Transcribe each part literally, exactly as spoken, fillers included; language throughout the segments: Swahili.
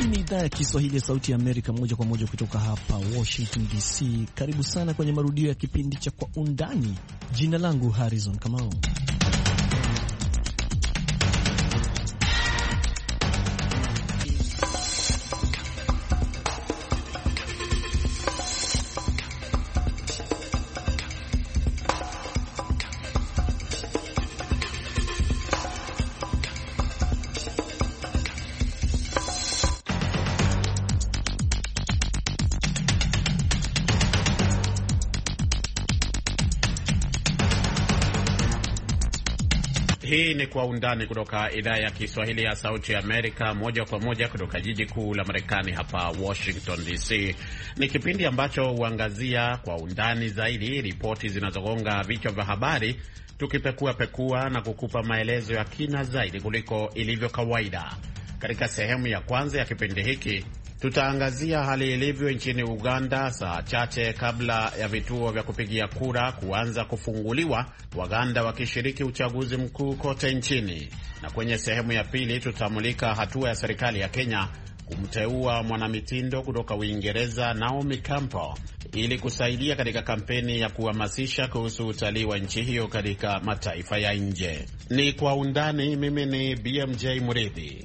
Idhaa ya Kiswahili ya Sauti ya Amerika, moja kwa moja kutoka hapa Washington D C. Karibu sana kwenye marudio ya kipindi cha Kwa Undani. Jina langu Harrison Kamau. Hii ni Kwa Undani kutoka idhaa ya Kiswahili ya Sauti ya Amerika, moja kwa moja kutoka jiji kuu la Marekani hapa Washington D C. Ni kipindi ambacho huangazia kwa undani zaidi ripoti zinazogonga vichwa vya habari, tukipekua pekua na kukupa maelezo ya kina zaidi kuliko ilivyo kawaida. Katika sehemu ya kwanza ya kipindi hiki tutaangazia hali ilivyo nchini Uganda saa chache kabla ya vituo vya kupigia kura kuanza kufunguliwa, Waganda wakishiriki uchaguzi mkuu kote nchini. Na kwenye sehemu ya pili tutamulika hatua ya serikali ya Kenya kumteua mwanamitindo kutoka Uingereza Naomi Campbell ili kusaidia katika kampeni ya kuhamasisha kuhusu utalii wa nchi hiyo katika mataifa ya nje. Ni Kwa Undani. Mimi ni B M J Muridhi.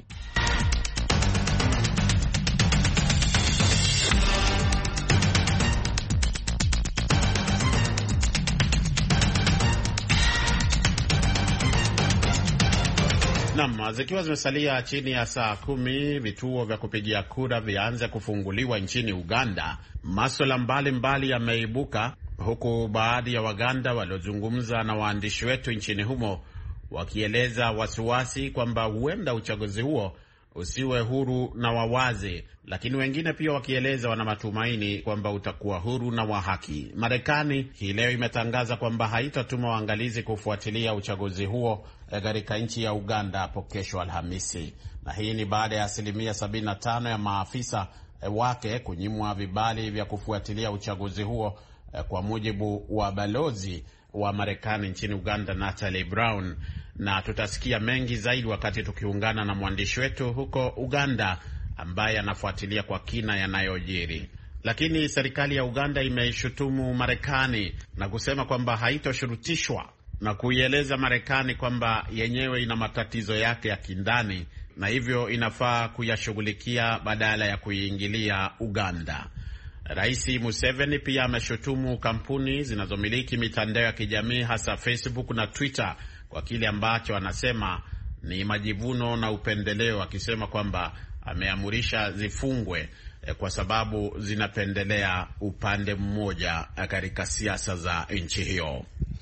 Naam, zikiwa zimesalia chini ya saa kumi vituo vya kupigia kura vianze kufunguliwa nchini Uganda, masuala mbalimbali yameibuka, huku baadhi ya Waganda waliozungumza na waandishi wetu nchini humo wakieleza wasiwasi kwamba huenda uchaguzi huo usiwe huru na wawazi, lakini wengine pia wakieleza wana matumaini kwamba utakuwa huru na wa haki. Marekani hii leo imetangaza kwamba haitatuma waangalizi kufuatilia uchaguzi huo katika nchi ya Uganda hapo kesho Alhamisi. Na hii ni baada ya asilimia sabini na tano ya maafisa wake kunyimwa vibali vya kufuatilia uchaguzi huo, kwa mujibu wa balozi wa Marekani nchini Uganda Natalie Brown. Na tutasikia mengi zaidi wakati tukiungana na mwandishi wetu huko Uganda ambaye anafuatilia kwa kina yanayojiri. Lakini serikali ya Uganda imeishutumu Marekani na kusema kwamba haitoshurutishwa, na kuieleza Marekani kwamba yenyewe ina matatizo yake ya kindani na hivyo inafaa kuyashughulikia badala ya kuiingilia Uganda. Rais Museveni pia ameshutumu kampuni zinazomiliki mitandao ya kijamii hasa Facebook na Twitter kwa kile ambacho anasema ni majivuno na upendeleo, akisema kwamba ameamurisha zifungwe kwa sababu zinapendelea upande mmoja katika siasa za nchi hiyo.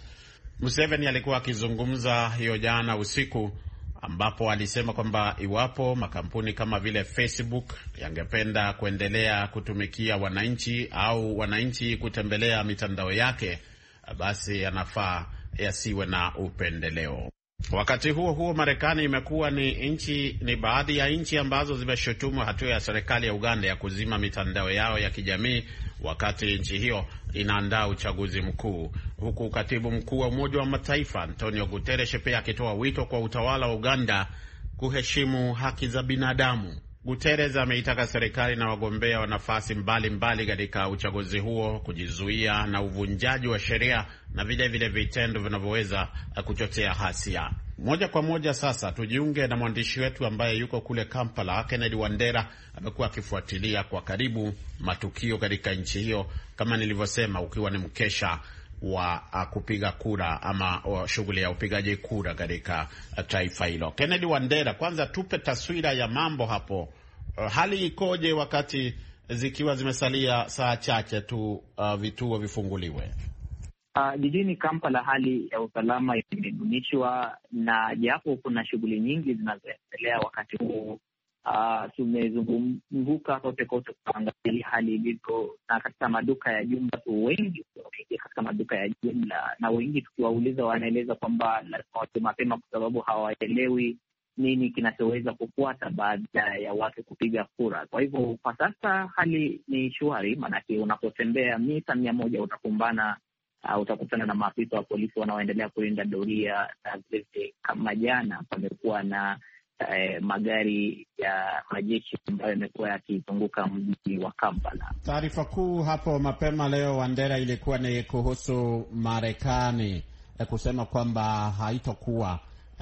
Museveni alikuwa akizungumza hiyo jana usiku, ambapo alisema kwamba iwapo makampuni kama vile Facebook yangependa kuendelea kutumikia wananchi au wananchi kutembelea mitandao yake, basi yanafaa yasiwe na upendeleo. Wakati huo huo, Marekani imekuwa ni nchi ni baadhi ya nchi ambazo zimeshutumu hatua ya serikali ya Uganda ya kuzima mitandao yao ya kijamii wakati nchi hiyo inaandaa uchaguzi mkuu, huku katibu mkuu wa Umoja wa Mataifa Antonio Guterres pia akitoa wito kwa utawala wa Uganda kuheshimu haki za binadamu. Guterres ameitaka serikali na wagombea wa nafasi mbalimbali katika uchaguzi huo kujizuia na uvunjaji wa sheria na vile vile vitendo vinavyoweza kuchochea hasia. Moja kwa moja sasa tujiunge na mwandishi wetu ambaye yuko kule Kampala, Kennedy Wandera. Amekuwa akifuatilia kwa karibu matukio katika nchi hiyo, kama nilivyosema, ukiwa ni mkesha wa kupiga kura ama shughuli ya upigaji kura katika taifa hilo. Kennedy Wandera, kwanza tupe taswira ya mambo hapo. Hali ikoje wakati zikiwa zimesalia saa chache tu uh, vituo vifunguliwe? Uh, jijini Kampala hali ya usalama imedumishwa, na japo kuna shughuli nyingi zinazoendelea wakati huu, uh, tumezunguka kote kote kuangalia hali ilivyo, na katika maduka ya jumla tu wengi wameingia katika maduka ya jumla, na wengi tukiwauliza wanaeleza kwamba lazima watu mapema kwa sababu hawaelewi nini kinachoweza kufuata baada ya watu kupiga kura. Kwa hivyo kwa sasa hali ni shwari, maanake unapotembea mita mia moja utakumbana Uh, utakutana na maafisa wa polisi wanaoendelea kulinda doria, na vile kama jana pamekuwa na eh, magari ya majeshi ambayo yamekuwa yakizunguka mji wa Kampala. Taarifa kuu hapo mapema leo, Wandera, ilikuwa ni kuhusu Marekani eh, kusema kwamba haitokuwa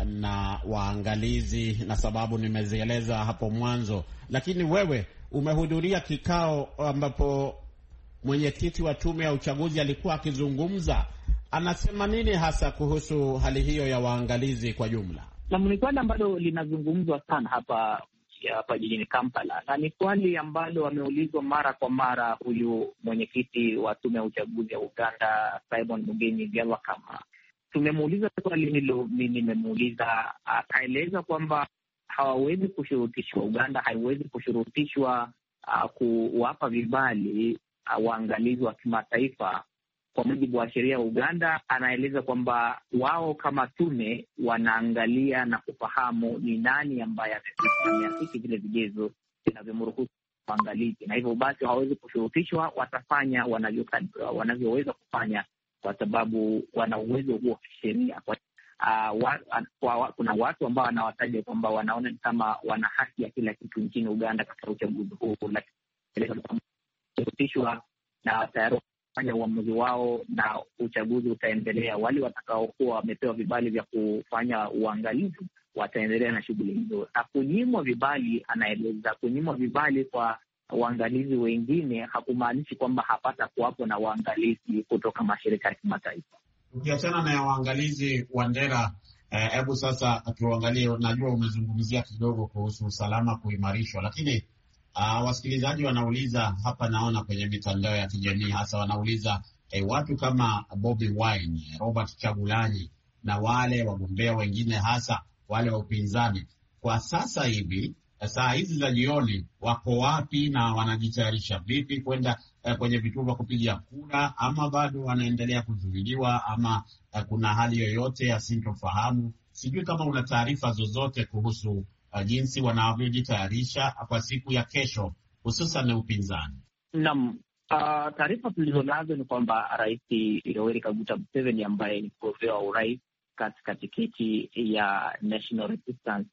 na waangalizi, na sababu nimezieleza hapo mwanzo. Lakini wewe umehudhuria kikao ambapo mwenyekiti wa tume ya uchaguzi alikuwa akizungumza. Anasema nini hasa kuhusu hali hiyo ya waangalizi kwa jumla? Na ni swali ambalo linazungumzwa sana hapa hapa jijini Kampala, na ni swali ambalo ameulizwa mara kwa mara huyu mwenyekiti wa tume ya uchaguzi ya Uganda, Simon Mugenyi Byabakama. Tumemuuliza swali hilo, mimi nimemuuliza, akaeleza kwamba hawawezi kushurutishwa, Uganda haiwezi kushurutishwa uh, kuwapa vibali uh, waangalizi wa kimataifa. Kwa mujibu wa sheria ya Uganda, anaeleza kwamba wao kama tume wanaangalia na kufahamu ni nani ambaye ameafiki vile vigezo vinavyomruhusu waangalizi, na hivyo basi hawawezi kushurutishwa, watafanya wanavyoweza kufanya kwa sababu wana uwezo huo kisheria. Uh, wa, wa, kuna watu ambao wanawataja kwamba wanaona kama wana haki ya kila kitu nchini Uganda katika uchaguzi huu, lakini kushurutishwa na tayari fanya uamuzi wao na uchaguzi utaendelea. Wale watakaokuwa wamepewa vibali vya kufanya uangalizi wataendelea na shughuli hizo. Na kunyimwa vibali, anaeleza, kunyimwa vibali kwa waangalizi wengine hakumaanishi kwamba hapata kuwapo na waangalizi kutoka mashirika ya kimataifa. Ukiachana na waangalizi, Wandera, hebu eh, sasa tuangalie. Najua umezungumzia kidogo kuhusu usalama kuimarishwa, lakini Uh, wasikilizaji wanauliza hapa, naona kwenye mitandao ya kijamii hasa wanauliza eh, watu kama Bobi Wine, Robert Chagulanyi na wale wagombea wengine hasa wale wa upinzani kwa sasa hivi, saa hizi za jioni, wako wapi na wanajitayarisha vipi kwenda eh, kwenye vituo vya kupiga kura, ama bado wanaendelea kuzuiliwa, ama eh, kuna hali yoyote ya sintofahamu? Sijui kama una taarifa zozote kuhusu Uh, jinsi wanavyojitayarisha kwa siku ya kesho, hususan upinzani. Naam, uh, taarifa tulizonazo ni kwamba Rais Yoweri Kaguta Museveni ambaye ni mgombea wa urais katika tiketi ya National Resistance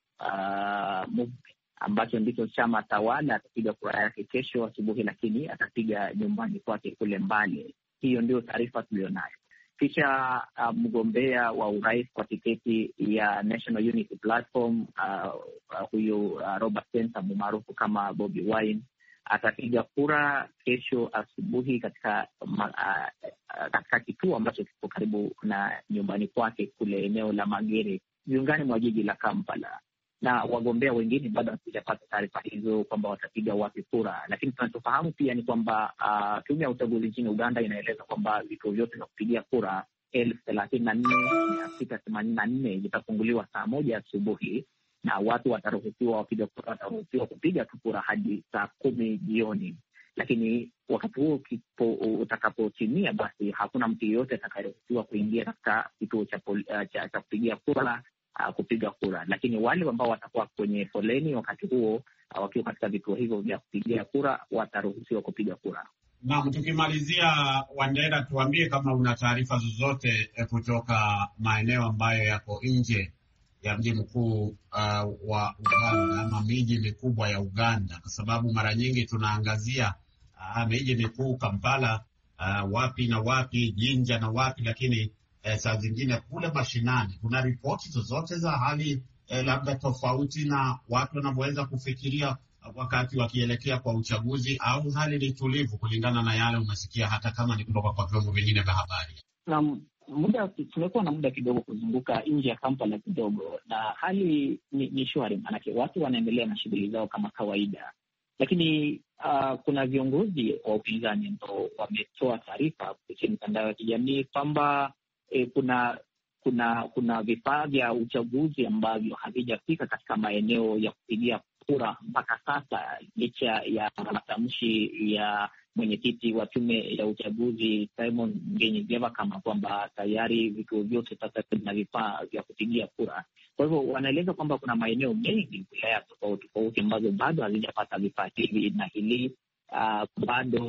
uh, Movement ambacho ndicho chama tawala atapiga kura yake kesho asubuhi, lakini atapiga nyumbani kwake kule Mbale. Hiyo ndio taarifa tulionayo. Kisha uh, mgombea wa urais kwa tiketi ya National Unity Platform uh, uh, huyu uh, Robert Sentamu maarufu kama Bobi Wine atapiga kura kesho asubuhi katika uh, uh, katika kituo ambacho kiko karibu na nyumbani kwake kule eneo la Magere, viungani mwa jiji la Kampala. Na wagombea wengine bado hatujapata taarifa hizo kwamba watapiga wapi kura, lakini tunachofahamu pia ni kwamba uh, tume ya uchaguzi nchini Uganda inaeleza kwamba vituo vyote vya kupigia kura elfu thelathini na nne mia sita themanini na nne vitafunguliwa saa moja asubuhi, na watu wataruhusiwa, wapiga kura wataruhusiwa kupiga tu kura hadi saa kumi jioni. Lakini wakati huo utakapotimia, basi hakuna mtu yeyote atakayeruhusiwa kuingia katika kituo cha, uh, cha, cha kupigia kura Uh, kupiga kura. Lakini wale ambao watakuwa kwenye foleni wakati huo uh, wakiwa katika vituo hivyo vya kupigia kura wataruhusiwa kupiga kura. Naam, tukimalizia, Wandera, tuambie kama una taarifa zozote eh, kutoka maeneo ambayo yako nje ya mji mkuu uh, wa Uganda ama miji mikubwa ya Uganda, kwa sababu mara nyingi tunaangazia uh, miji mikuu Kampala, uh, wapi na wapi, Jinja na wapi, lakini Eh, saa zingine kule mashinani kuna ripoti zozote za hali eh, labda tofauti na watu wanavyoweza kufikiria wakati wakielekea kwa uchaguzi, au hali ni tulivu kulingana na yale umesikia, hata kama ni kutoka kwa vyombo vingine vya habari? Na muda tumekuwa na muda kidogo kuzunguka nje ya Kampala kidogo, na hali ni, ni shwari, manake watu wanaendelea na shughuli zao kama kawaida, lakini uh, kuna viongozi wa upinzani ambao wametoa taarifa kupitia mitandao ya kijamii kwamba E, kuna kuna kuna vifaa vya uchaguzi ambavyo havijafika katika maeneo ya kupigia kura mpaka sasa, licha ya matamshi ya mwenyekiti wa tume ya uchaguzi Simon Mugenyi Byabakama kwamba tayari vituo vyote sasa vina vifaa vya kupigia kura. Kwa hivyo wanaeleza kwamba kuna maeneo mengi, wilaya tofauti tofauti ambazo bado hazijapata vifaa hivi, na hili uh, bado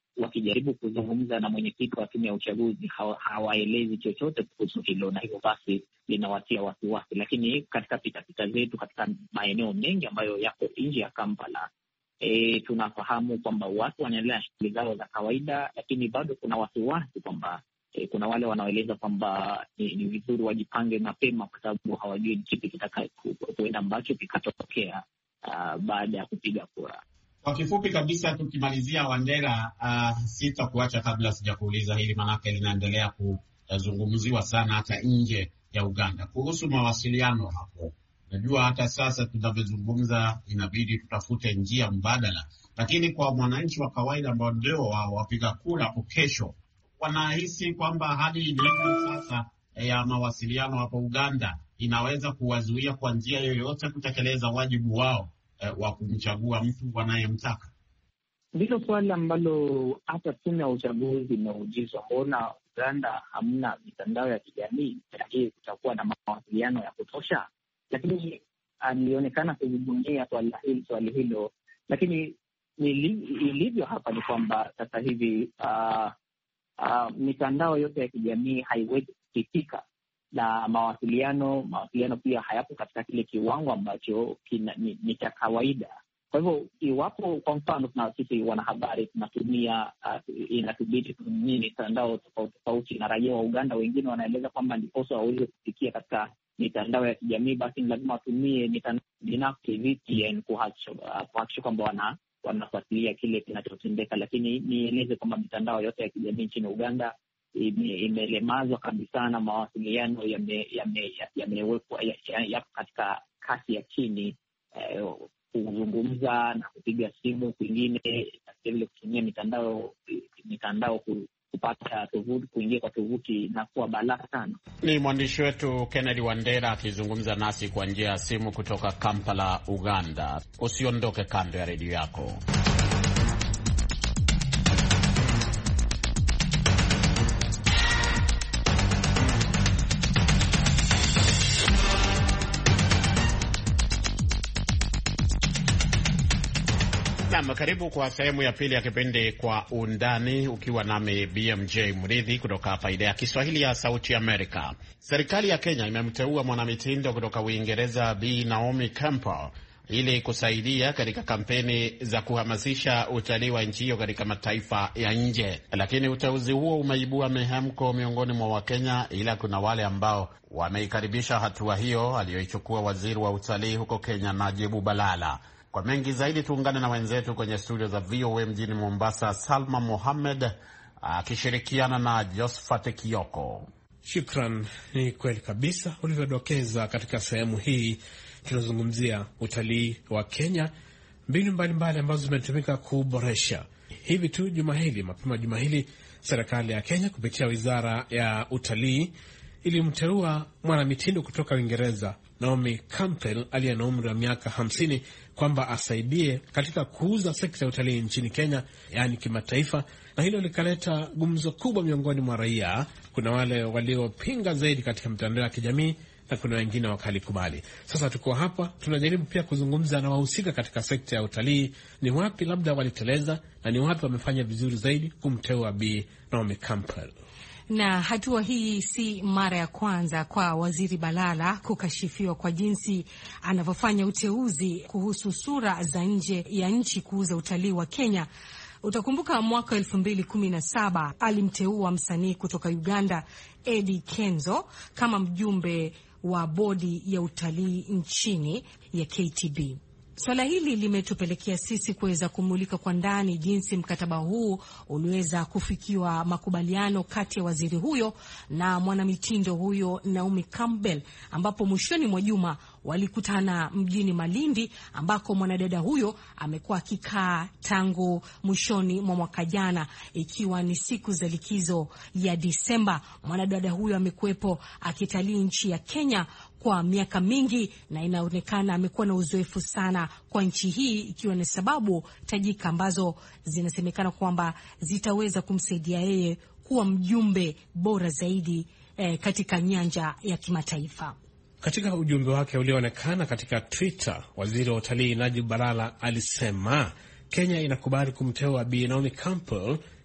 wakijaribu kuzungumza na mwenyekiti wa tume ya uchaguzi hawaelezi chochote kuhusu hilo, na hivyo basi linawatia wasiwasi. Lakini katika pitapita zetu katika maeneo mengi ambayo yako nje ya Kampala, e, tunafahamu kwamba watu wanaendelea na shughuli zao za kawaida, lakini bado kuna wasiwasi kwamba e, kuna wale wanaoeleza kwamba ni, ni vizuri wajipange mapema, kwa sababu hawajui ni kipi kitaka kuenda ambacho kikatokea uh, baada ya kupiga kura. Kwa kifupi kabisa, tukimalizia, Wandera, uh, sitakuacha kabla sijakuuliza hili, manake linaendelea kuzungumziwa sana hata nje ya Uganda kuhusu mawasiliano hapo. Najua hata sasa tunavyozungumza inabidi tutafute njia mbadala, lakini kwa mwananchi wa kawaida ambao ndio wapiga kura hapo kesho, wanahisi kwamba hali ilivyo sasa ya mawasiliano hapo Uganda inaweza kuwazuia kwa njia yoyote kutekeleza wajibu wao wa kumchagua mtu wanayemtaka. Ndilo swali ambalo hata tume ya uchaguzi imeulizwa, mbona Uganda hamna mitandao ya kijamii, lakini kutakuwa na mawasiliano ya kutosha? Lakini alionekana kujibunia swali, swali hilo. Lakini ilivyo hapa ni kwamba sasa hivi uh, uh, mitandao yote ya kijamii haiwezi kufikika, na mawasiliano mawasiliano pia hayapo katika kile kiwango ambacho kina, ni, ni cha kawaida. Kwa hivyo iwapo kwa mfano tuna sisi wanahabari tunatumia uh, inatubidi tutumie mitandao tofauti tofauti, na raia wa Uganda wengine wanaeleza kwamba ndiposa waweze kufikia katika mitandao ya kijamii, basi lazima watumie mitandao binafsi V P N kuhakikisha kwamba wana wanafuatilia kile kinachotendeka. Lakini nieleze kwamba mitandao yote ya kijamii nchini Uganda imelemazwa kabisa, na mawasiliano yamewekwa yapo katika kasi ya chini. Eh, kuzungumza na kupiga simu kwingine, na vile kutumia mitandao mitandao kupata tovuti, kuingia kwa tovuti na kuwa balaa sana. Ni mwandishi wetu Kennedy Wandera akizungumza nasi kwa njia ya simu kutoka Kampala, Uganda. Usiondoke kando ya redio yako. Naam, karibu kwa sehemu ya pili ya kipindi Kwa Undani, ukiwa nami B M J Mridhi kutoka hapa idhaa ya Kiswahili ya Sauti Amerika. Serikali ya Kenya imemteua mwanamitindo kutoka Uingereza Bi Naomi Campbell ili kusaidia katika kampeni za kuhamasisha utalii wa nchi hiyo katika mataifa ya nje. Lakini uteuzi huo umeibua mihemko miongoni mwa Wakenya, ila kuna wale ambao wameikaribisha hatua hiyo aliyoichukua waziri wa utalii huko Kenya, Najib Balala. Kwa mengi zaidi tuungane na wenzetu kwenye studio za V O A mjini Mombasa, Salma Mohamed akishirikiana na Josephat Kioko. Shukran. Ni kweli kabisa ulivyodokeza. Katika sehemu hii tunazungumzia utalii wa Kenya, mbinu mbalimbali ambazo zimetumika kuboresha. Hivi tu juma hili, mapema juma hili, serikali ya Kenya kupitia wizara ya utalii ilimteua mwanamitindo kutoka Uingereza Naomi Campbell aliye na umri wa miaka hamsini kwamba asaidie katika kuuza sekta ya utalii nchini Kenya, yaani kimataifa, na hilo likaleta gumzo kubwa miongoni mwa raia. Kuna wale waliopinga zaidi katika mitandao ya kijamii na kuna wengine wakalikubali. Sasa tuko hapa tunajaribu pia kuzungumza na wahusika katika sekta ya utalii, ni wapi labda waliteleza na ni wapi wamefanya vizuri zaidi kumteua Bi Naomi Campbell. Na hatua hii si mara ya kwanza kwa Waziri Balala kukashifiwa kwa jinsi anavyofanya uteuzi kuhusu sura za nje ya nchi kuuza utalii wa Kenya. Utakumbuka mwaka elfu mbili kumi na saba alimteua msanii kutoka Uganda Eddie Kenzo kama mjumbe wa bodi ya utalii nchini ya K T B. Swala hili limetupelekea sisi kuweza kumulika kwa ndani jinsi mkataba huu uliweza kufikiwa makubaliano kati ya waziri huyo na mwanamitindo huyo Naomi Campbell, ambapo mwishoni mwa juma walikutana mjini Malindi, ambako mwanadada huyo amekuwa akikaa tangu mwishoni mwa mwaka jana, ikiwa ni siku za likizo ya Disemba. Mwanadada huyo amekuwepo akitalii nchi ya Kenya kwa miaka mingi, na inaonekana amekuwa na uzoefu sana kwa nchi hii, ikiwa ni sababu tajika ambazo zinasemekana kwamba zitaweza kumsaidia yeye kuwa mjumbe bora zaidi eh, katika nyanja ya kimataifa. Katika ujumbe wake ulioonekana katika Twitter, waziri wa utalii Najib Balala alisema Kenya inakubali kumteua Bi Naomi Campbell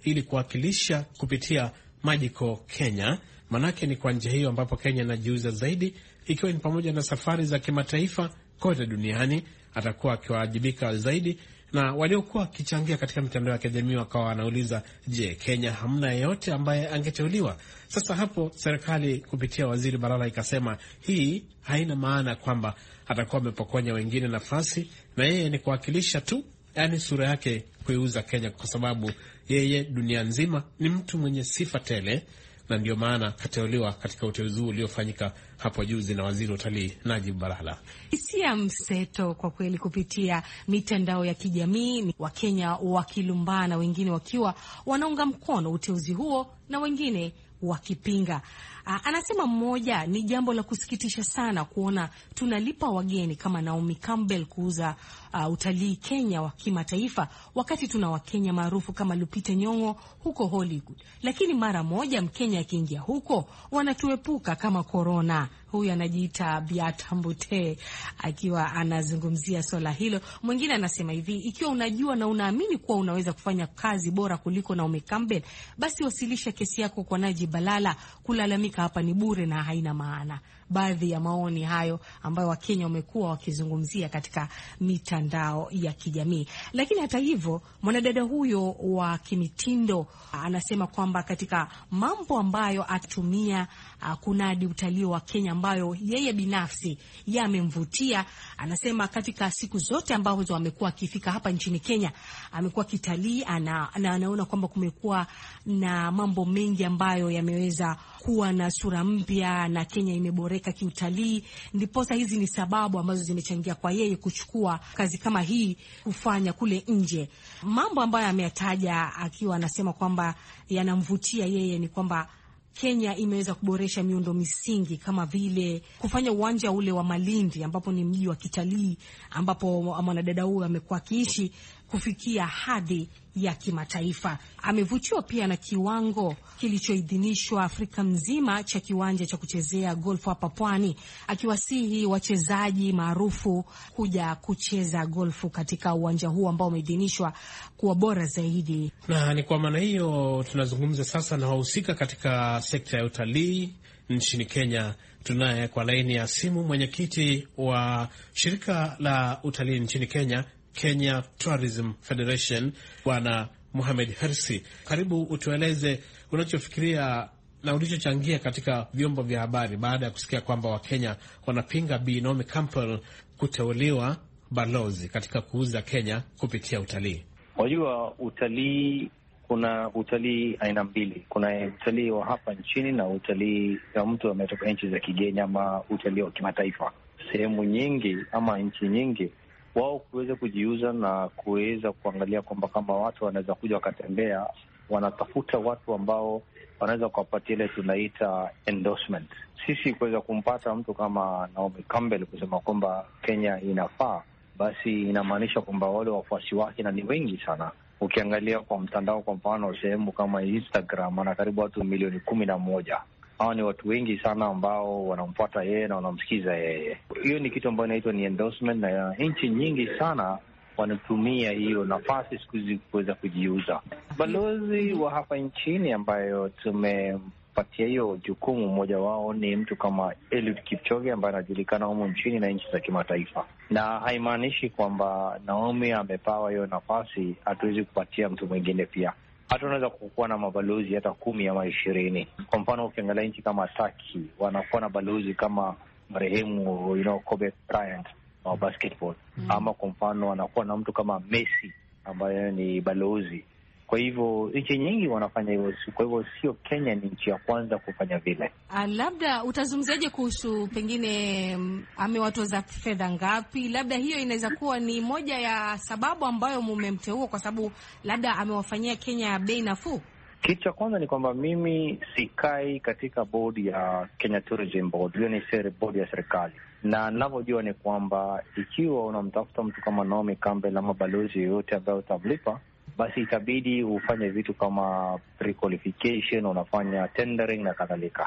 ili kuwakilisha kupitia Magical Kenya. Manake ni kwa njia hiyo ambapo Kenya inajiuza zaidi, ikiwa ni pamoja na safari za kimataifa kote duniani. Atakuwa akiwajibika zaidi, na waliokuwa wakichangia katika mitandao ya kijamii wakawa wanauliza, je, Kenya hamna yeyote ambaye angeteuliwa? Sasa hapo serikali kupitia Waziri Balala ikasema hii haina maana kwamba atakuwa amepokonya wengine nafasi, na yeye ni kuwakilisha tu, yani sura yake kuiuza Kenya, kwa sababu yeye dunia nzima ni mtu mwenye sifa tele, na ndio maana kateuliwa katika uteuzi huu uliofanyika hapo juzi na waziri wa utalii Najib Balala. Hisia mseto kwa kweli kupitia mitandao ya kijamii, Wakenya wakilumbana, wengine wakiwa wanaunga mkono uteuzi huo na wengine wakipinga. Aa, anasema mmoja, ni jambo la kusikitisha sana kuona tunalipa wageni kama Naomi Campbell kuuza uh, utalii Kenya wa kimataifa, wakati tuna Wakenya maarufu kama Lupita Nyong'o huko Hollywood, lakini mara moja Mkenya akiingia huko wanatuepuka kama corona. Huyu anajiita Biata Mbute akiwa anazungumzia swala hilo. Mwingine anasema hivi, ikiwa unajua na unaamini kuwa unaweza kufanya kazi bora kuliko Naomi Campbell, basi wasilisha kesi yako kwa Najib Balala. Kulalamika hapa ni bure na haina maana. Baadhi ya maoni hayo ambayo Wakenya wamekuwa wakizungumzia katika mitandao ya kijamii. Lakini hata hivyo, mwanadada huyo wa kimitindo anasema kwamba katika mambo ambayo atumia uh, kunadi utalii wa Kenya ambayo yeye binafsi yamemvutia, anasema katika siku zote ambazo amekuwa akifika hapa nchini Kenya, amekuwa kitalii, ana, ana, anaona kwamba kumekuwa na mambo mengi ambayo yameweza kuwa na sura mpya na Kenya imeboreka kiutalii. Ndiposa hizi ni sababu ambazo zimechangia kwa yeye kuchukua kazi kama hii kufanya kule nje. Mambo ambayo ameyataja akiwa anasema kwamba yanamvutia yeye ni kwamba Kenya imeweza kuboresha miundo misingi kama vile kufanya uwanja ule wa Malindi ambapo ni mji wa kitalii ambapo mwanadada huyu amekuwa akiishi kufikia hadhi ya kimataifa. Amevutiwa pia na kiwango kilichoidhinishwa Afrika mzima cha kiwanja cha kuchezea golfu hapa Pwani, akiwasihi wachezaji maarufu kuja kucheza golfu katika uwanja huu ambao umeidhinishwa kuwa bora zaidi. Na ni kwa maana hiyo tunazungumza sasa na wahusika katika sekta ya utalii nchini Kenya. Tunaye kwa laini ya simu mwenyekiti wa shirika la utalii nchini Kenya, Kenya Tourism Federation, Bwana Mohamed Hersi. Karibu, utueleze unachofikiria na ulichochangia katika vyombo vya habari baada ya kusikia kwamba Wakenya wanapinga Bi Naomi Campbell kuteuliwa balozi katika kuuza Kenya kupitia utalii. Wajua, utalii, kuna utalii aina mbili. Kuna utalii wa hapa nchini na utalii wa mtu ametoka nchi za kigeni ama utalii wa kimataifa. Sehemu nyingi ama nchi nyingi wao kuweza kujiuza na kuweza kuangalia kwamba kama watu wanaweza kuja wakatembea, wanatafuta watu ambao wanaweza kuwapatia ile tunaita endorsement. Sisi kuweza kumpata mtu kama Naomi Campbell kusema kwamba Kenya inafaa, basi inamaanisha kwamba wale wafuasi wake na ni wengi sana. Ukiangalia kwa mtandao, kwa mfano sehemu kama Instagram, ana karibu watu milioni kumi na moja. Hawa ni watu wengi sana ambao wanamfuata yeye na wanamsikiza yeye. Hiyo ni kitu ambayo inaitwa ni endorsement, na nchi nyingi sana wanatumia hiyo nafasi siku hizi kuweza kujiuza. Balozi wa hapa nchini ambayo tumepatia hiyo jukumu, mmoja wao ni mtu kama Eliud Kipchoge ambaye anajulikana humu nchini na nchi za kimataifa, na haimaanishi kwamba Naomi amepawa hiyo nafasi hatuwezi kupatia mtu mwingine pia. Hata unaweza kukuwa na mabalozi hata kumi ama ishirini. Kwa mfano ukiangalia nchi kama Turkey wanakuwa na balozi kama marehemu you know, Kobe Bryant wa basketball. Mm. Ama kwa mfano wanakuwa na mtu kama Messi ambaye ni balozi. Kwa hivyo nchi nyingi wanafanya hivyo. Kwa hivyo sio Kenya ni nchi ya kwanza kufanya vile. Ah, labda utazungumzaje kuhusu pengine amewatoza fedha ngapi? Labda hiyo inaweza kuwa ni moja ya sababu ambayo mumemteua, kwa sababu labda amewafanyia Kenya bei nafuu. Kitu cha kwanza ni kwamba mimi sikai katika bodi ya Kenya Tourism Board. Hiyo ni sere bodi ya serikali. Na ninavyojua ni kwamba ikiwa unamtafuta mtu kama Naomi Campbell ama balozi yoyote ambaye utamlipa, basi itabidi ufanye vitu kama pre-qualification, unafanya tendering na kadhalika.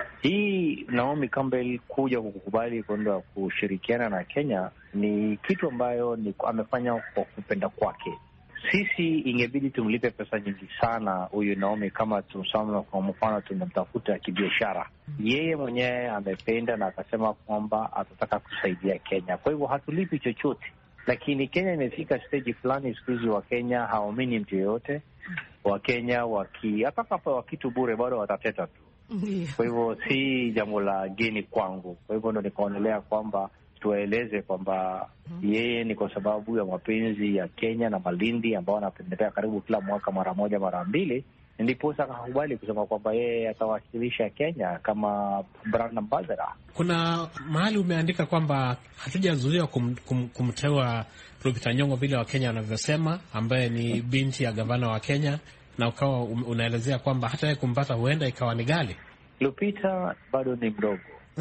Hii Naomi Campbell kuja kukubali kwenda kushirikiana na Kenya ni kitu ambayo ni amefanya kwa kupenda kwake. Sisi ingebidi tumlipe pesa nyingi sana huyu Naomi, kama tusama kwa mfano tumemtafuta kibiashara. Yeye mwenyewe amependa na akasema kwamba atataka kusaidia Kenya, kwa hivyo hatulipi chochote. Lakini Kenya imefika stage fulani siku hizi, wa Kenya hawaamini mtu yoyote. Wa Kenya waki hata kapa wa kitu bure bado watateta tu. Kwa hivyo si jambo la geni kwangu. Kwa hivyo ndo nikaonelea kwamba tuwaeleze kwamba yeye ni kwa sababu ya mapenzi ya Kenya na Malindi ambao anapendelea karibu kila mwaka mara moja mara mbili, ndipo sasa akakubali kusema kwamba yeye atawakilisha Kenya kama brand ambassador. Kuna mahali umeandika kwamba hatujazuia kum, kum, kumteua Lupita Nyong'o vile wa Kenya wanavyosema, ambaye ni binti ya gavana wa Kenya, na ukawa unaelezea kwamba hata yeye kumpata huenda ikawa ni ghali. Lupita bado ni mdogo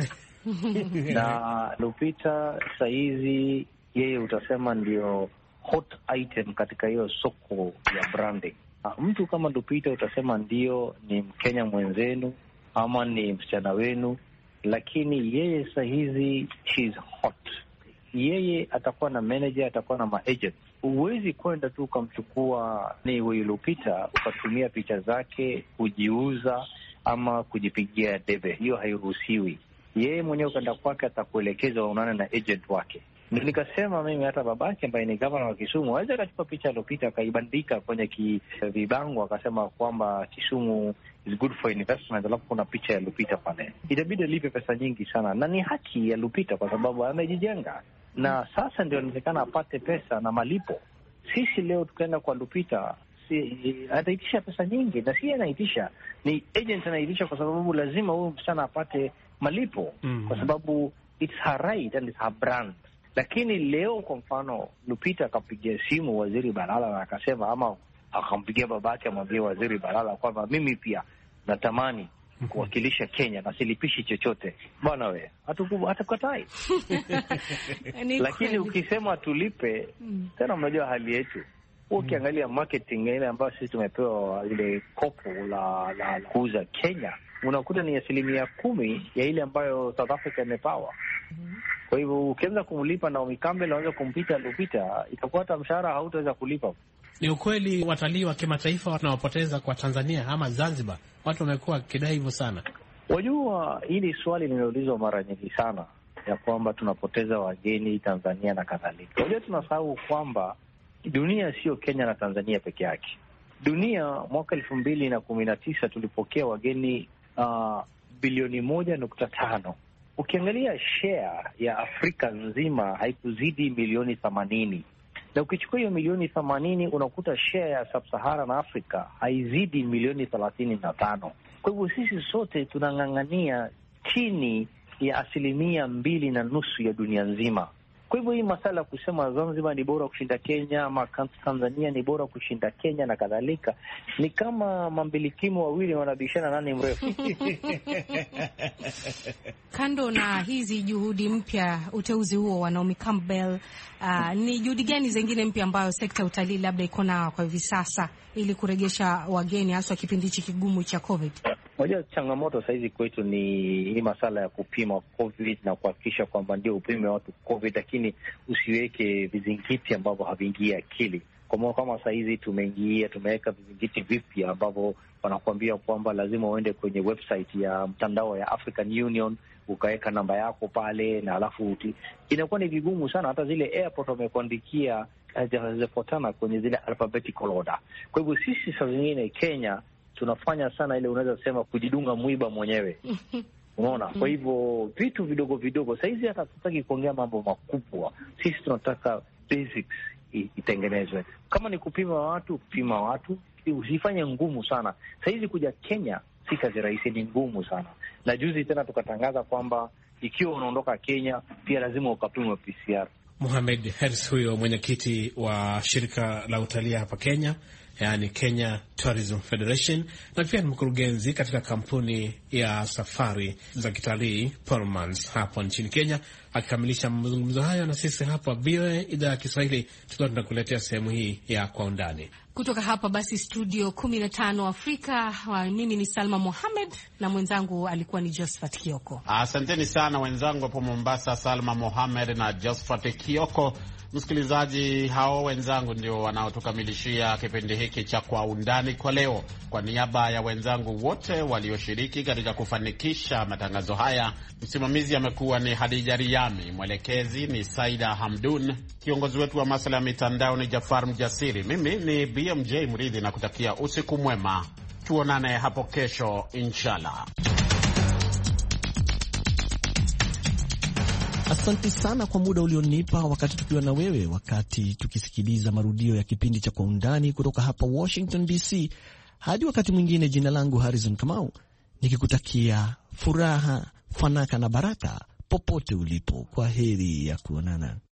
na Lupita saizi yeye utasema ndio hot item katika hiyo soko ya branding. Mtu kama Lupita utasema ndio ni Mkenya mwenzenu ama ni msichana wenu, lakini yeye saizi she's hot. Yeye atakuwa na manager, atakuwa na maagent. Huwezi kwenda tu ukamchukua ni huyu Lupita ukatumia picha zake kujiuza ama kujipigia debe, hiyo hairuhusiwi. Yeye mwenyewe ukaenda kwake atakuelekeza unaona na agent wake. Ndio nikasema mimi hata babake ambaye ni gavana wa Kisumu aweze akachukua picha Lupita akaibandika kwenye ki vibango akasema kwamba Kisumu is good for investment, alafu kuna picha ya Lupita pale. Itabidi alipe pesa nyingi sana, na ni haki ya Lupita kwa sababu amejijenga, na sasa ndio inawezekana apate pesa na malipo. Sisi leo tukaenda kwa Lupita, si ataitisha pesa nyingi, na si anaitisha, ni agent anaitisha, kwa sababu lazima huyu msichana apate malipo mm-hmm. kwa sababu it's her right and it's her brand. Lakini leo kwa mfano Lupita akampigia simu Waziri Balala na akasema, ama akampigia babake amwambie Waziri Balala kwamba mimi pia natamani kuwakilisha Kenya na silipishi chochote, bwana we hatukatai. Lakini ukisema tulipe tena, mnajua hali yetu. Ukiangalia marketing ile ambayo sisi tumepewa ile kopo la la kuuza Kenya, unakuta ni asilimia kumi ya ile ambayo South Africa imepawa. Kwa hivyo ukianza kumlipa Naomi Campbell na unaweza kumpita Lupita, itakuwa hata mshahara hautaweza kulipa. Ni ukweli watalii wa kimataifa wanawapoteza kwa Tanzania ama Zanzibar? Watu wamekuwa kidai hivyo sana. Wajua, hili swali limeulizwa mara nyingi sana, ya kwamba tunapoteza wageni Tanzania na kadhalika. Wajua, tunasahau kwamba dunia sio Kenya na Tanzania peke yake. Dunia mwaka elfu mbili na kumi na tisa tulipokea wageni uh, bilioni moja nukta tano. Ukiangalia share ya Afrika nzima haikuzidi milioni themanini. Na ukichukua hiyo milioni themanini unakuta share ya Sub-Sahara na Afrika haizidi milioni thelathini na tano. Kwa hivyo sisi sote tunang'ang'ania chini ya asilimia mbili na nusu ya dunia nzima. Kwa hivyo hii masala kusema Zanzibar ni bora kushinda Kenya ama Tanzania ni bora kushinda Kenya na kadhalika, ni kama mambilikimu wawili wanabishana nani mrefu. Kando na hizi juhudi mpya, uteuzi huo wa Naomi Campbell, uh, ni juhudi gani zingine mpya ambayo sekta ya utalii labda iko nayo kwa hivi sasa ili kuregesha wageni hasa kipindi hiki kigumu cha COVID? Moja changamoto sasa hizi kwetu ni hii masala ya kupima COVID na kuhakikisha kwamba ndio upime watu COVID, lakini usiweke vizingiti ambavyo haviingii akili. Kwa maana kama sasa hizi tumeingia tumeweka vizingiti vipya ambavyo wanakuambia kwamba lazima uende kwenye website ya mtandao ya African Union ukaweka namba yako pale, na alafu inakuwa ni vigumu sana. Hata zile airport wamekuandikia hazifuatana kwenye zile alphabetical order. Kwa hivyo sisi saa zingine Kenya tunafanya sana ile unaweza sema kujidunga mwiba mwenyewe. Unaona? Kwa hivyo vitu vidogo vidogo. Sasa hizi hata tutaki kuongea mambo makubwa. Sisi tunataka basics itengenezwe. Kama ni kupima watu, pima watu, usifanye ngumu sana. Sasa hizi kuja Kenya si kazi rahisi, ni ngumu sana. Na juzi tena tukatangaza kwamba ikiwa unaondoka Kenya pia lazima ukapimwe P C R. Mohamed Heris huyo mwenyekiti wa shirika la utalii hapa Kenya, yani Kenya Tourism Federation, na pia ni mkurugenzi katika kampuni ya safari za kitalii Pullmans hapo nchini Kenya, akikamilisha mazungumzo hayo na sisi hapa V O A idhaa ya Kiswahili, tukiwa tunakuletea sehemu hii ya Kwa Undani kutoka hapa basi studio kumi na tano Afrika. Mimi ni Salma Mohamed na mwenzangu alikuwa ni Josephat Kioko. Asanteni sana wenzangu hapo Mombasa, Salma Mohamed na Josephat Kioko. Msikilizaji, hao wenzangu ndio wanaotukamilishia kipindi hiki cha Kwa Undani kwa leo. Kwa niaba ya wenzangu wote walioshiriki katika kufanikisha matangazo haya, msimamizi amekuwa ni Hadija Riami, mwelekezi ni Saida Hamdun, kiongozi wetu wa masuala ya mitandao ni Jafar Mjasiri. Mimi ni B M J Mridhi na kutakia usiku mwema. Tuonane hapo kesho inshallah. Asante sana kwa muda ulionipa wakati tukiwa na wewe, wakati tukisikiliza marudio ya kipindi cha Kwa Undani kutoka hapa Washington D C. Hadi wakati mwingine, jina langu Harrison Kamau, nikikutakia furaha, fanaka na baraka popote ulipo. Kwa heri ya kuonana.